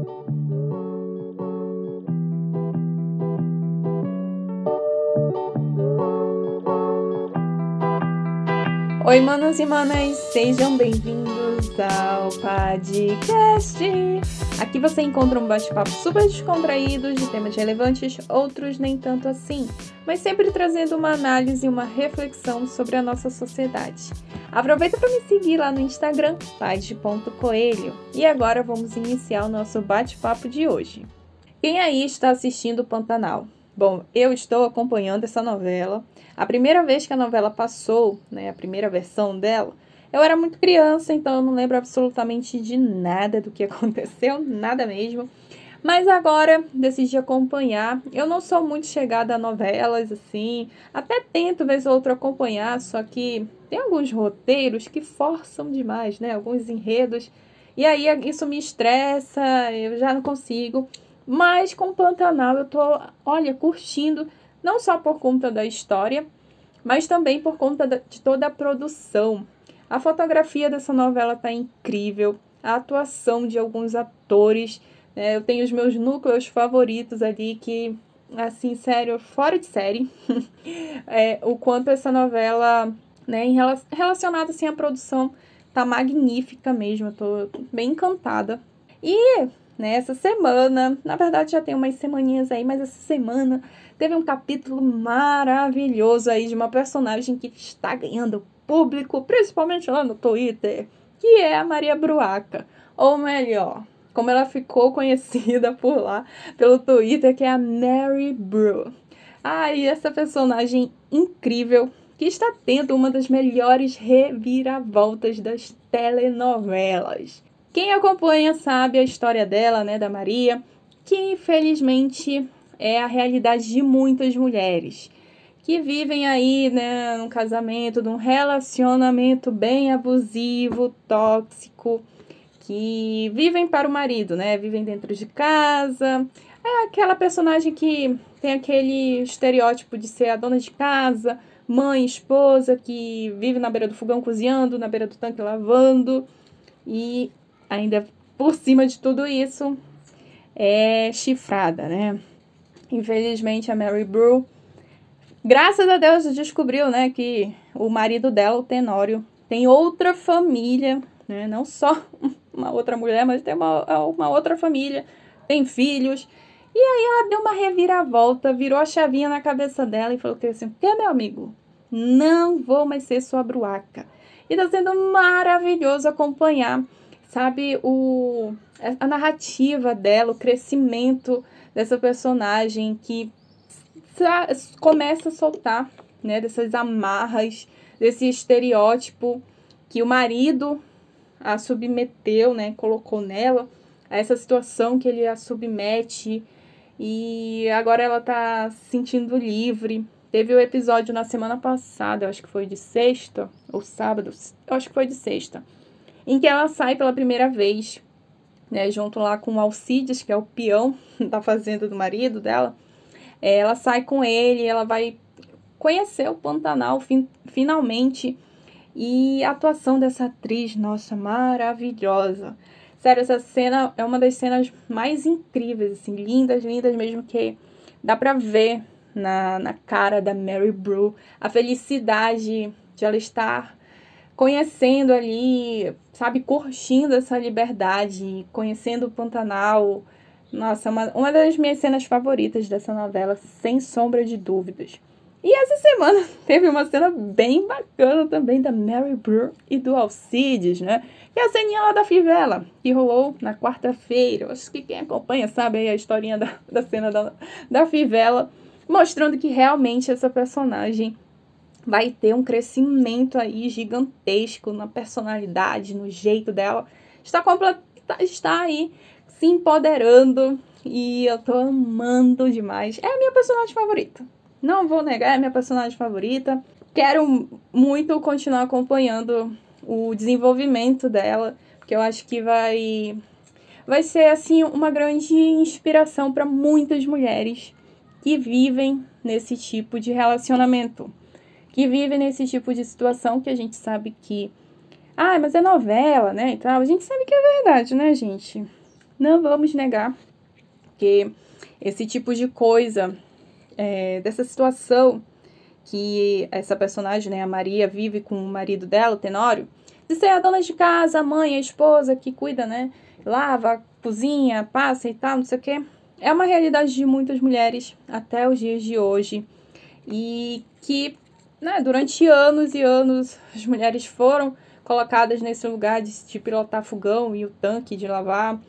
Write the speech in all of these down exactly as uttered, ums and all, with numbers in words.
Oi, manos e manas, sejam bem-vindos ao podcast. Aqui você encontra um bate-papo super descontraído de temas relevantes, outros nem tanto assim, mas sempre trazendo uma análise e uma reflexão sobre a nossa sociedade. Aproveita para me seguir lá no Instagram, pad ponto coelho. E agora vamos iniciar o nosso bate-papo de hoje. Quem aí está assistindo Pantanal? Bom, eu estou acompanhando essa novela. A primeira vez que a novela passou, né, a primeira versão dela, eu era muito criança, então eu não lembro absolutamente de nada do que aconteceu, nada mesmo. Mas agora decidi acompanhar. Eu não sou muito chegada a novelas, assim, até tento vez ou outra acompanhar, só que tem alguns roteiros que forçam demais, né, alguns enredos, e aí isso me estressa, eu já não consigo. Mas com Pantanal eu tô, olha, curtindo, não só por conta da história, mas também por conta de toda a produção. A fotografia dessa novela tá incrível, a atuação de alguns atores, né? Eu tenho os meus núcleos favoritos ali que, assim, sério, fora de série, é, o quanto essa novela, né, em rela- relacionada assim, à produção, tá magnífica mesmo, eu tô bem encantada. E nessa semana, na verdade já tem umas semaninhas aí, mas essa semana teve um capítulo maravilhoso aí de uma personagem que está ganhando público, principalmente lá no Twitter, que é a Maria Bruaca, ou melhor, como ela ficou conhecida por lá, pelo Twitter, que é a Mary Bru. Ah, e essa personagem incrível, que está tendo uma das melhores reviravoltas das telenovelas. Quem acompanha sabe a história dela, né, da Maria, que infelizmente é a realidade de muitas mulheres que vivem aí, né, num casamento, num relacionamento bem abusivo, tóxico, que vivem para o marido, né, vivem dentro de casa. É aquela personagem que tem aquele estereótipo de ser a dona de casa, mãe, esposa, que vive na beira do fogão cozinhando, na beira do tanque lavando. E ainda por cima de tudo isso, é chifrada, né? Infelizmente, a Mary Bru, graças a Deus, descobriu, né, que o marido dela, o Tenório, tem outra família, né? Não só uma outra mulher, mas tem uma, uma outra família, tem filhos. E aí ela deu uma reviravolta, virou a chavinha na cabeça dela e falou que assim, que meu amigo, não vou mais ser sua bruaca. E tá sendo maravilhoso acompanhar, sabe, o, a narrativa dela, o crescimento dessa personagem que sa- começa a soltar, né, dessas amarras, desse estereótipo que o marido a submeteu, né, colocou nela, a essa situação que ele a submete, e agora ela tá se sentindo livre. Teve o episódio na semana passada, eu acho que foi de sexta ou sábado, eu acho que foi de sexta, em que ela sai pela primeira vez, né, junto lá com o Alcides, que é o peão da fazenda do marido dela. É, ela sai com ele, ela vai conhecer o Pantanal fin- finalmente. E a atuação dessa atriz, nossa, maravilhosa. Sério, essa cena é uma das cenas mais incríveis, assim, lindas, lindas mesmo, que dá pra ver na, na cara da Mary Bru a felicidade de ela estar conhecendo ali, sabe, curtindo essa liberdade, conhecendo o Pantanal. Nossa, uma, uma das minhas cenas favoritas dessa novela, sem sombra de dúvidas. E essa semana teve uma cena bem bacana também da Mary Bru e do Alcides, né? Que é a ceninha lá da fivela, que rolou na quarta-feira. Eu acho que quem acompanha sabe aí a historinha da, da cena da, da fivela, mostrando que realmente essa personagem vai ter um crescimento aí gigantesco na personalidade, no jeito dela. Está, completa, está aí se empoderando e eu tô amando demais. É a minha personagem favorita. Não vou negar, é a minha personagem favorita. Quero muito continuar acompanhando o desenvolvimento dela, porque eu acho que vai, vai ser assim uma grande inspiração para muitas mulheres que vivem nesse tipo de relacionamento, que vivem nesse tipo de situação que a gente sabe que... Ah, mas é novela, né? Então, a gente sabe que é verdade, né, gente? não vamos negar que esse tipo de coisa, é, dessa situação que essa personagem, né, a Maria, vive com o marido dela, o Tenório, de ser a dona de casa, a mãe, a esposa que cuida, né, lava, cozinha, passa e tal, não sei o quê, é uma realidade de muitas mulheres até os dias de hoje. E que, né, durante anos e anos, as mulheres foram colocadas nesse lugar de, de pilotar fogão e o tanque de lavar.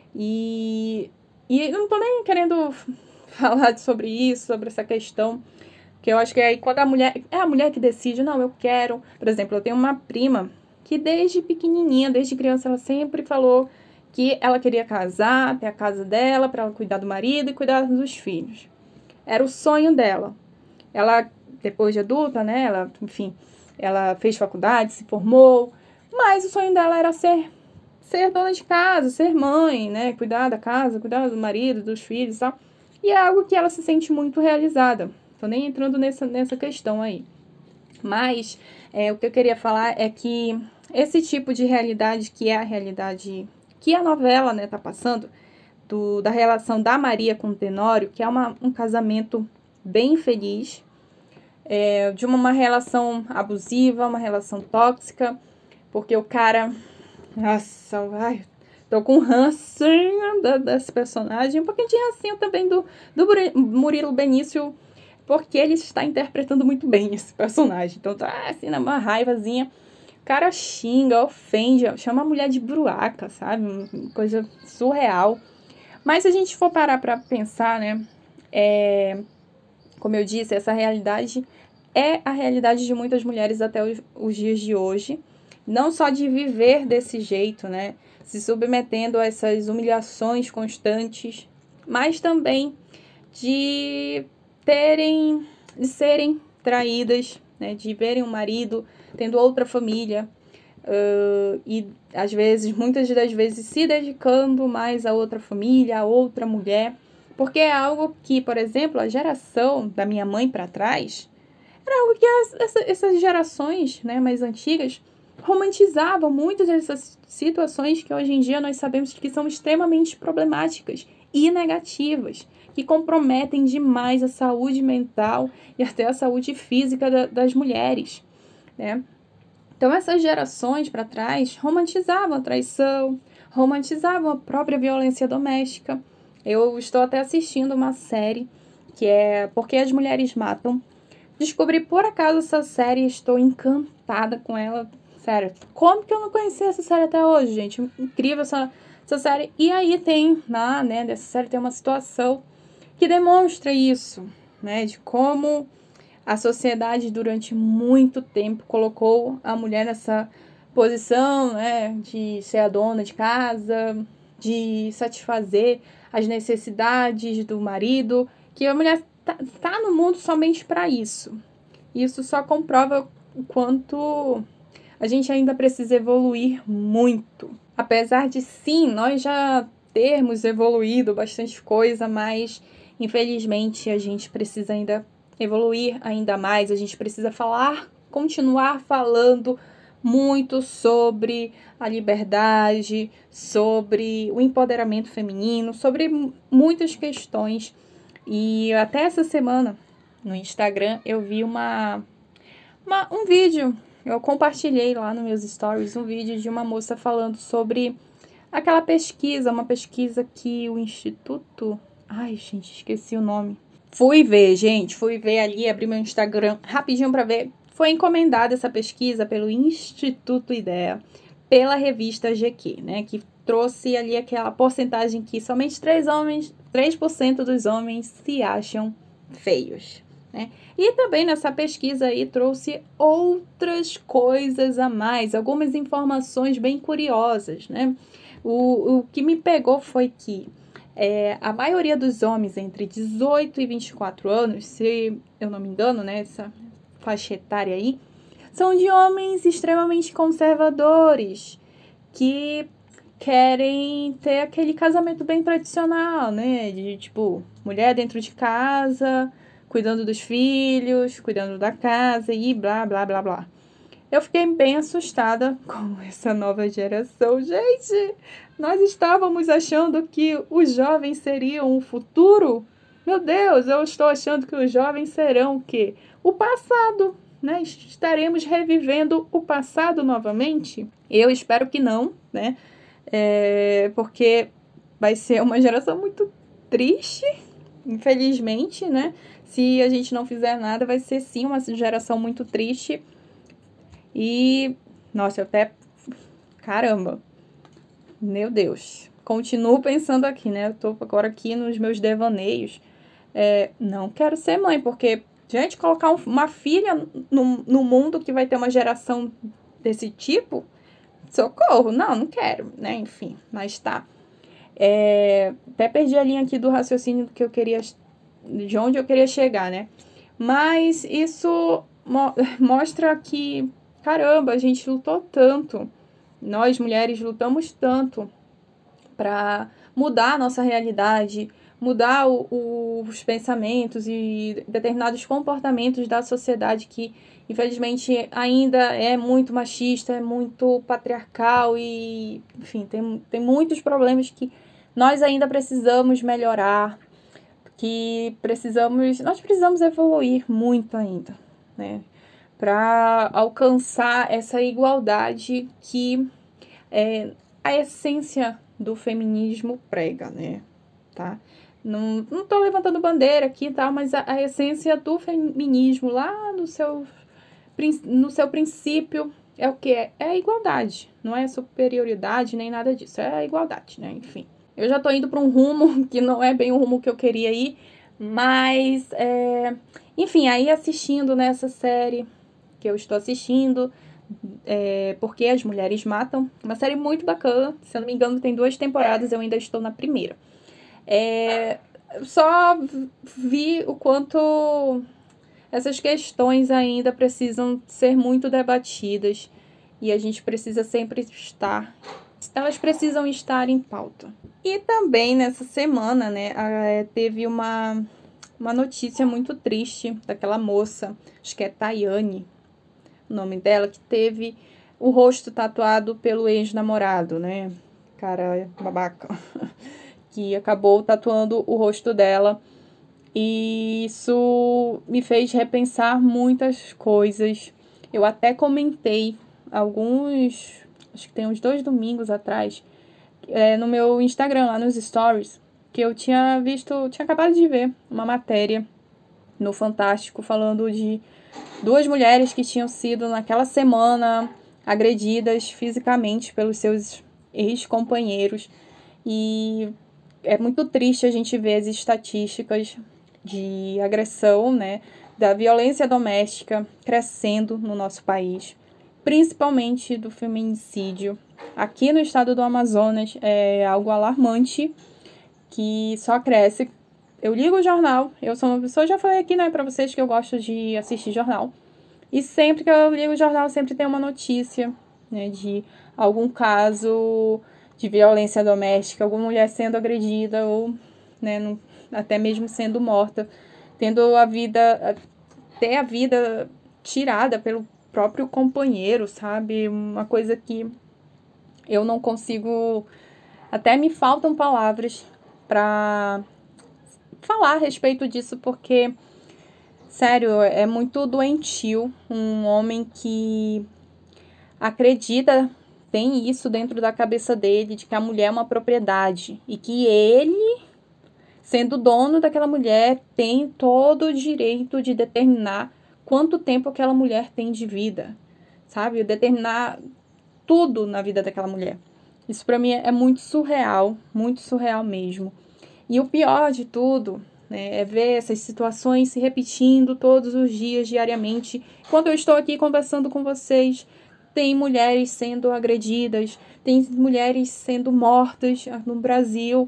E, e eu não tô nem querendo falar sobre isso, sobre essa questão, que eu acho que aí quando a mulher, é a mulher que decide, não, eu quero. Por exemplo, eu tenho uma prima que desde pequenininha, desde criança, ela sempre falou que ela queria casar, ter a casa dela, para ela cuidar do marido e cuidar dos filhos. Era o sonho dela. Ela, depois de adulta, né, ela, enfim, ela fez faculdade, se formou, mas o sonho dela era ser, ser dona de casa, ser mãe, né, cuidar da casa, cuidar do marido, dos filhos e tal. E é algo que ela se sente muito realizada. Tô nem entrando nessa, nessa questão aí. Mas é, o que eu queria falar é que esse tipo de realidade, que é a realidade que a novela, né, tá passando, do, da relação da Maria com o Tenório, que é uma, um casamento bem feliz, é, de uma, uma relação abusiva, uma relação tóxica, porque o cara, nossa, ai, tô com rancinho da, desse personagem, um pouquinho de rancinho também do, do Murilo Benício, porque ele está interpretando muito bem esse personagem, então tá assim, uma raivazinha. O cara xinga, ofende, chama a mulher de bruaca, sabe? Coisa surreal. Mas se a gente for parar pra pensar, né? É, como eu disse, essa realidade é a realidade de muitas mulheres até os, os dias de hoje. Não só de viver desse jeito, né? Se submetendo a essas humilhações constantes, mas também de terem, de serem traídas, né? De verem o marido tendo outra família, uh, e às vezes, muitas das vezes, se dedicando mais a outra família, a outra mulher, porque é algo que, por exemplo, a geração da minha mãe para trás, era algo que as, essa, essas gerações, né, mais antigas romantizavam muitas dessas situações que hoje em dia nós sabemos que são extremamente problemáticas e negativas, que comprometem demais a saúde mental e até a saúde física da, das mulheres, né? Então, essas gerações para trás romantizavam a traição, romantizavam a própria violência doméstica. Eu estou até assistindo uma série que é Por que as Mulheres Matam. Descobri por acaso essa série e estou encantada com ela. Sério, como que eu não conhecia essa série até hoje, gente? Incrível essa, essa série. E aí tem, na, né, dessa série tem uma situação que demonstra isso, né? De como a sociedade durante muito tempo colocou a mulher nessa posição, né? De ser a dona de casa, de satisfazer as necessidades do marido, que a mulher tá, tá no mundo somente para isso. Isso só comprova o quanto a gente ainda precisa evoluir muito. Apesar de, sim, nós já termos evoluído bastante coisa, mas, infelizmente, a gente precisa ainda evoluir ainda mais. A gente precisa falar, continuar falando muito sobre a liberdade, sobre o empoderamento feminino, sobre muitas questões. E até essa semana, no Instagram, eu vi uma, uma, um vídeo, eu compartilhei lá nos meus stories, um vídeo de uma moça falando sobre aquela pesquisa, uma pesquisa que o Instituto... Ai, gente, esqueci o nome. Fui ver, gente, fui ver ali, abri meu Instagram rapidinho para ver. Foi encomendada essa pesquisa pelo Instituto IDEA, pela revista G Q, né, que trouxe ali aquela porcentagem que somente três homens, três por cento dos homens se acham feios, né? E também nessa pesquisa aí trouxe outras coisas a mais, algumas informações bem curiosas, né? O, o que me pegou foi que é, a maioria dos homens entre dezoito e vinte e quatro anos, se eu não me engano, né, essa faixa etária aí, são de homens extremamente conservadores, que querem ter aquele casamento bem tradicional, né, de tipo, mulher dentro de casa, cuidando dos filhos, cuidando da casa e blá, blá, blá, blá. Eu fiquei bem assustada com essa nova geração. Gente, nós estávamos achando que os jovens seriam o futuro. Meu Deus, eu estou achando que os jovens serão o quê? O passado, né? Estaremos revivendo o passado novamente? Eu espero que não, né? É, porque vai ser uma geração muito triste, infelizmente, né? Se a gente não fizer nada, vai ser sim uma geração muito triste. E, nossa, eu até... Caramba! Meu Deus! Continuo pensando aqui, né? Eu tô agora aqui nos meus devaneios. É, não quero ser mãe, porque, gente, colocar um, uma filha no, no mundo que vai ter uma geração desse tipo, socorro! Não, não quero, né? Enfim, mas tá. É, até perdi a linha aqui do raciocínio que eu queria... De onde eu queria chegar, né? Mas isso mo- mostra que... Caramba, a gente lutou tanto, nós mulheres lutamos tanto para mudar a nossa realidade, mudar o, o, os pensamentos e determinados comportamentos da sociedade que, infelizmente, ainda é muito machista, é muito patriarcal e, enfim, tem, tem muitos problemas que nós ainda precisamos melhorar, que precisamos, nós precisamos evoluir muito ainda, né? Para alcançar essa igualdade que é a essência do feminismo prega, né? Tá? Não, não tô levantando bandeira aqui, tá? Mas a, a essência do feminismo lá no seu, no seu princípio é o que? É, é a igualdade, não é superioridade nem nada disso, é a igualdade, né? Enfim, eu já tô indo para um rumo que não é bem o rumo que eu queria ir, mas, é, enfim, aí assistindo nessa série que eu estou assistindo, é, Porque as Mulheres Matam, uma série muito bacana, se eu não me engano tem duas temporadas, eu ainda estou na primeira. É, só vi o quanto essas questões ainda precisam ser muito debatidas e a gente precisa sempre estar, elas precisam estar em pauta. E também nessa semana, né, teve uma, uma notícia muito triste daquela moça, acho que é Tayane, o nome dela, que teve o rosto tatuado pelo ex-namorado, né? Cara babaca. Que acabou tatuando o rosto dela. E isso me fez repensar muitas coisas. Eu até comentei alguns, acho que tem uns dois domingos atrás, é, no meu Instagram, lá nos stories, que eu tinha visto, tinha acabado de ver uma matéria no Fantástico falando de duas mulheres que tinham sido, naquela semana, agredidas fisicamente pelos seus ex-companheiros. E é muito triste a gente ver as estatísticas de agressão, né, da violência doméstica crescendo no nosso país, principalmente do feminicídio. Aqui no estado do Amazonas é algo alarmante, que só cresce. Eu ligo o jornal, eu sou uma pessoa, já falei aqui, né, pra vocês que eu gosto de assistir jornal. E sempre que eu ligo o jornal, sempre tem uma notícia, né, de algum caso de violência doméstica, alguma mulher sendo agredida ou, né, no, até mesmo sendo morta, tendo a vida, ter a vida tirada pelo próprio companheiro, sabe? Uma coisa que eu não consigo, até me faltam palavras para falar a respeito disso, porque, sério, é muito doentio um homem que acredita, tem isso dentro da cabeça dele, de que a mulher é uma propriedade e que ele, sendo dono daquela mulher, tem todo o direito de determinar quanto tempo aquela mulher tem de vida, sabe? Determinar tudo na vida daquela mulher. Isso pra mim é muito surreal, muito surreal mesmo. E o pior de tudo, né, é ver essas situações se repetindo todos os dias, diariamente. Quando eu estou aqui conversando com vocês, tem mulheres sendo agredidas, tem mulheres sendo mortas no Brasil.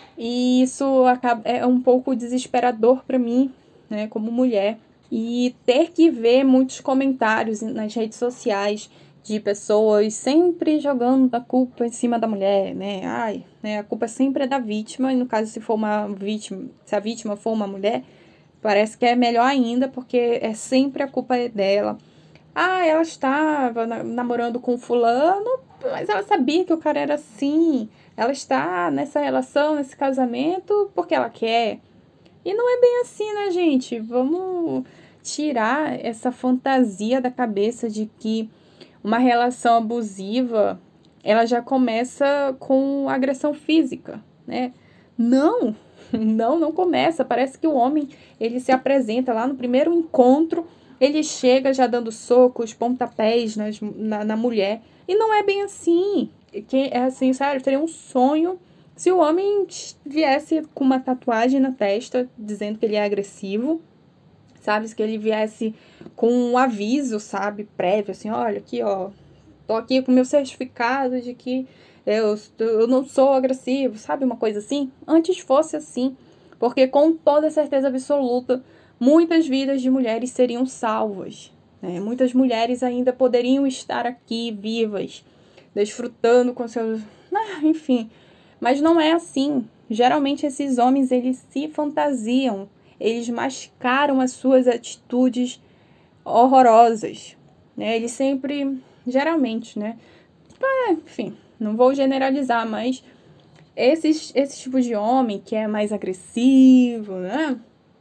E isso acaba, é um pouco desesperador para mim, né, como mulher. E ter que ver muitos comentários nas redes sociais de pessoas sempre jogando a culpa em cima da mulher, né? Ai, né? A culpa sempre é da vítima, e no caso, se for uma vítima, se a vítima for uma mulher, parece que é melhor ainda, porque é sempre a culpa dela. Ah, ela estava na- namorando com fulano, mas ela sabia que o cara era assim. Ela está nessa relação, nesse casamento, porque ela quer. E não é bem assim, né, gente? Vamos tirar essa fantasia da cabeça de que uma relação abusiva, ela já começa com agressão física, né? Não, não, não começa. Parece que o homem, ele se apresenta lá no primeiro encontro, ele chega já dando socos, pontapés nas, na, na mulher. E não é bem assim. Que, é assim, sério, seria um sonho se o homem viesse com uma tatuagem na testa, dizendo que ele é agressivo, sabe? Que ele viesse com um aviso, sabe? Prévio, assim, olha, aqui, ó, tô aqui com meu certificado de que eu, eu não sou agressivo, sabe? Uma coisa assim. Antes fosse assim, porque com toda certeza absoluta, muitas vidas de mulheres seriam salvas, né? Muitas mulheres ainda poderiam estar aqui vivas, desfrutando com seus... Ah, enfim, mas não é assim. Geralmente esses homens, eles se fantasiam, eles mascaram as suas atitudes horrorosas, né? Eles sempre, geralmente, né? Ah, enfim, não vou generalizar, mas esses, esse tipo de homem que é mais agressivo, né?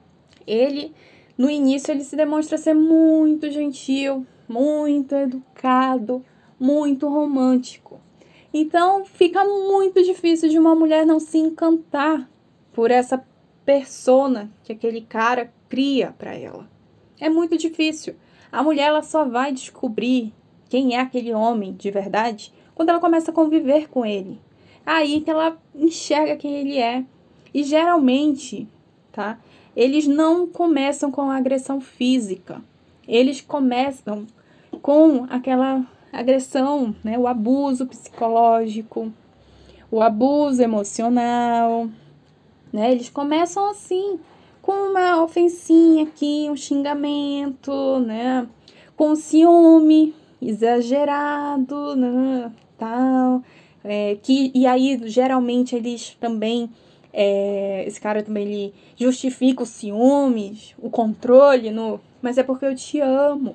Ele, no início, ele se demonstra ser muito gentil, muito educado, muito romântico. Então, fica muito difícil de uma mulher não se encantar por essa persona que aquele cara cria para ela. É muito difícil. A mulher ela só vai descobrir quem é aquele homem de verdade quando ela começa a conviver com ele. Aí que ela enxerga quem ele é. E geralmente, tá? Eles não começam com a agressão física. Eles começam com aquela agressão, né? O abuso psicológico, o abuso emocional, né? Eles começam assim, com uma ofensinha aqui, um xingamento, né? Com ciúme exagerado, né? Tal. É, que, e aí, geralmente, eles também... É, esse cara também ele justifica os ciúmes, o controle, no, mas é porque eu te amo.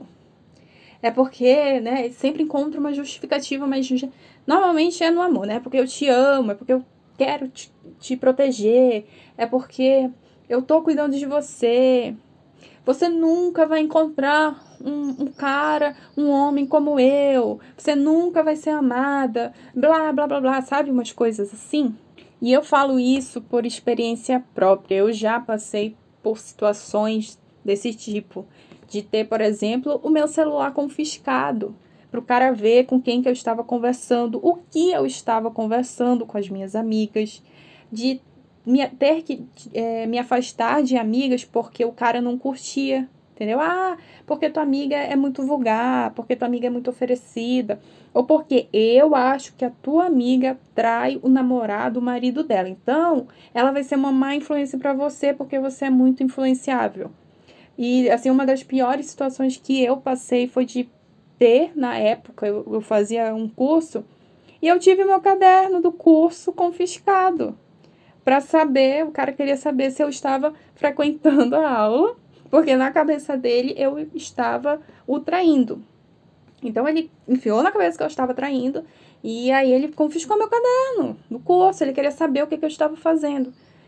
É porque, né, sempre encontra uma justificativa, mas normalmente é no amor, né? É porque eu te amo, é porque eu quero te, te proteger, é porque eu tô cuidando de você. Você nunca vai encontrar um, um cara, um homem como eu. Você nunca vai ser amada, blá, blá, blá, blá, sabe? Umas coisas assim. E eu falo isso por experiência própria. Eu já passei por situações desse tipo. De ter, por exemplo, o meu celular confiscado. Para o cara ver com quem que eu estava conversando, o que eu estava conversando com as minhas amigas. De me, ter que é, me afastar de amigas porque o cara não curtia. Entendeu? Ah, porque tua amiga é muito vulgar, porque tua amiga é muito oferecida, ou porque eu acho que a tua amiga trai o namorado, o marido dela. Então, ela vai ser uma má influência para você porque você é muito influenciável. E, assim, uma das piores situações que eu passei foi de ter, na época, eu, eu fazia um curso, e eu tive meu caderno do curso confiscado. Para saber, o cara queria saber se eu estava frequentando a aula, porque na cabeça dele eu estava o traindo. Então ele enfiou na cabeça que eu estava traindo e aí ele confiscou meu caderno do curso, ele queria saber o que, que eu estava fazendo.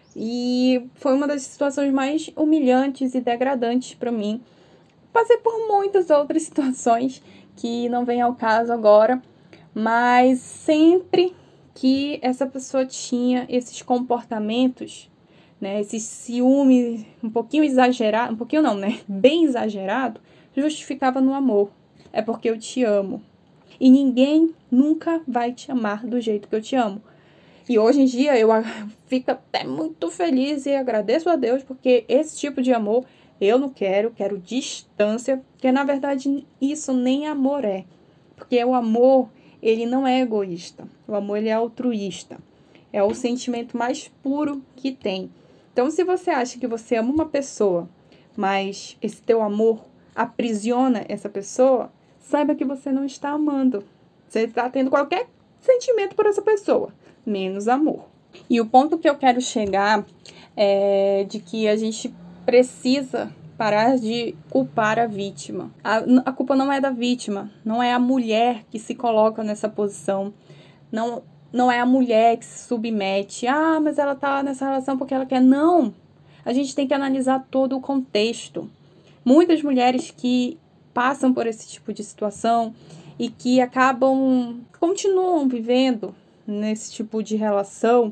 E foi uma das situações mais humilhantes e degradantes para mim. Passei por muitas outras situações que não vem ao caso agora, mas sempre que essa pessoa tinha esses comportamentos, né, esse ciúme um pouquinho exagerado, um pouquinho não, né, bem exagerado, justificava no amor. É porque eu te amo. E ninguém nunca vai te amar do jeito que eu te amo. E hoje em dia eu fico até muito feliz e agradeço a Deus, porque esse tipo de amor eu não quero, quero distância, porque na verdade isso nem amor é. Porque o amor, ele não é egoísta. O amor, ele é altruísta. É o sentimento mais puro que tem. Então, se você acha que você ama uma pessoa, mas esse teu amor aprisiona essa pessoa, saiba que você não está amando. Você está tendo qualquer sentimento por essa pessoa, menos amor. E o ponto que eu quero chegar é de que a gente precisa parar de culpar a vítima. A, a culpa não é da vítima, não é a mulher que se coloca nessa posição, não, não é a mulher que se submete. Ah, mas ela tá nessa relação porque ela quer. Não! A gente tem que analisar todo o contexto. Muitas mulheres que passam por esse tipo de situação e que acabam, continuam vivendo nesse tipo de relação,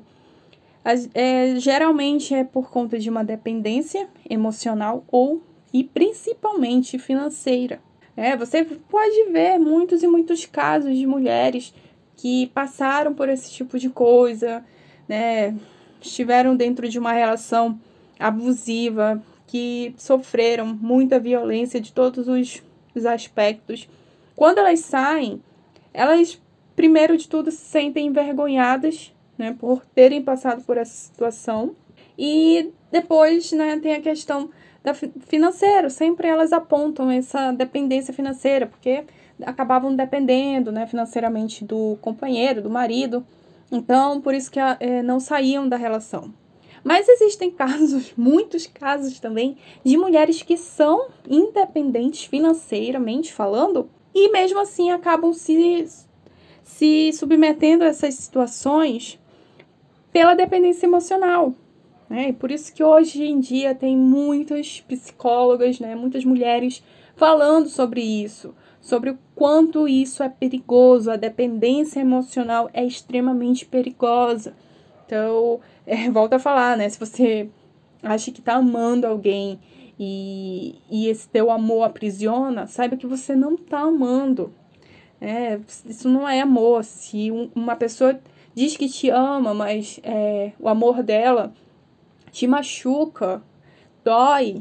é, geralmente é por conta de uma dependência emocional ou e principalmente financeira. É, você pode ver muitos e muitos casos de mulheres que passaram por esse tipo de coisa, né, estiveram dentro de uma relação abusiva, que sofreram muita violência de todos os, os aspectos. Quando elas saem, elas, primeiro de tudo, se sentem envergonhadas, né, por terem passado por essa situação. E depois, né, tem a questão da financeira. Sempre elas apontam essa dependência financeira, porque acabavam dependendo, né, financeiramente do companheiro, do marido. Então, por isso que é, não saíam da relação. Mas existem casos, muitos casos também, de mulheres que são independentes financeiramente falando e mesmo assim acabam se, se submetendo a essas situações pela dependência emocional. Né? E por isso que hoje em dia tem muitas psicólogas, né, muitas mulheres falando sobre isso, sobre o quanto isso é perigoso, a dependência emocional é extremamente perigosa. Então, é, volto a falar, né? Se você acha que tá amando alguém e, e esse teu amor aprisiona, saiba que você não tá amando. É, isso não é amor. Se um, uma pessoa diz que te ama, mas é, o amor dela te machuca, dói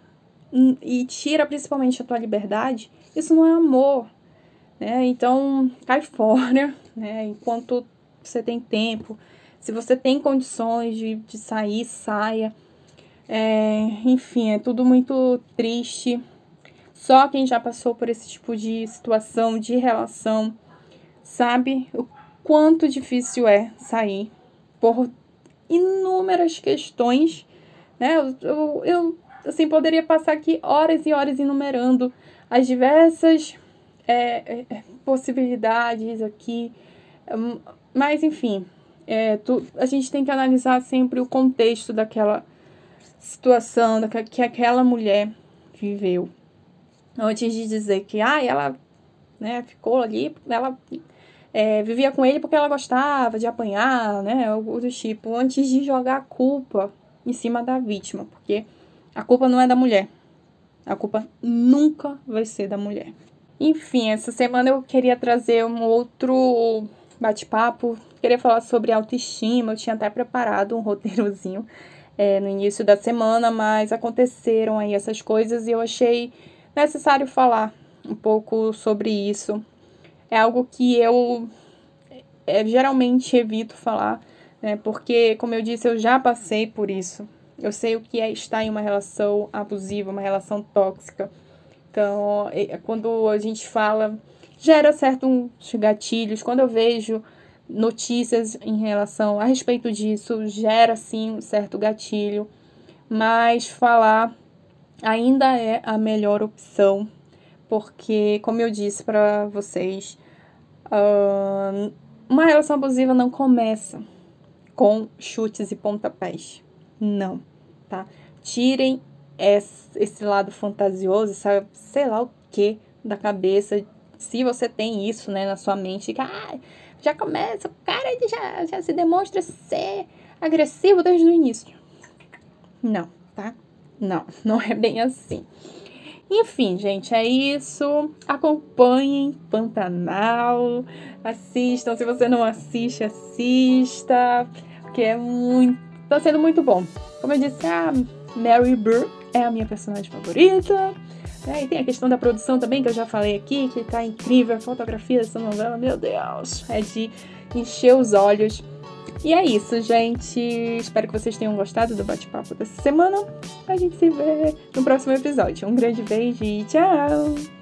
e tira principalmente a tua liberdade, isso não é amor. Né? Então, cai fora, né? Enquanto você tem tempo. Se você tem condições de, de sair, saia. É, enfim, é tudo muito triste. Só quem já passou por esse tipo de situação, de relação, sabe o quanto difícil é sair por inúmeras questões. Né? Eu, eu, eu assim, poderia passar aqui horas e horas enumerando as diversas é, é, possibilidades aqui. Mas, enfim... É, tu, a gente tem que analisar sempre o contexto daquela situação, da, que aquela mulher viveu. Antes de dizer que ah, ela, né, ficou ali, ela é, vivia com ele porque ela gostava de apanhar, né, algo do tipo. Antes de jogar a culpa em cima da vítima, porque a culpa não é da mulher. A culpa nunca vai ser da mulher. Enfim, essa semana eu queria trazer um outro bate-papo. Queria falar sobre autoestima. Eu tinha até preparado um roteirozinho é, no início da semana, mas aconteceram aí essas coisas e eu achei necessário falar um pouco sobre isso. É algo que eu é, geralmente evito falar, né, porque, como eu disse, eu já passei por isso. Eu sei o que é estar em uma relação abusiva, uma relação tóxica. Então, é, quando a gente fala, gera certos gatilhos. Quando eu vejo notícias em relação a respeito disso, gera sim um certo gatilho, mas falar ainda é a melhor opção, porque, como eu disse para vocês, uh, uma relação abusiva não começa com chutes e pontapés, não, tá? Tirem esse, esse lado fantasioso, sabe, sei lá o que da cabeça, se você tem isso, né, na sua mente, que ah, já começa, o cara já, já se demonstra ser agressivo desde o início. Não, tá? Não, não é bem assim. Enfim, gente, é isso. Acompanhem Pantanal, assistam. Se você não assiste, assista, porque é muito, tá sendo muito bom. Como eu disse, a Mary Burr é a minha personagem favorita. É, e tem a questão da produção também, que eu já falei aqui, que tá incrível. A fotografia dessa novela, meu Deus, é de encher os olhos. E é isso, gente. Espero que vocês tenham gostado do bate-papo dessa semana. A gente se vê no próximo episódio. Um grande beijo e tchau!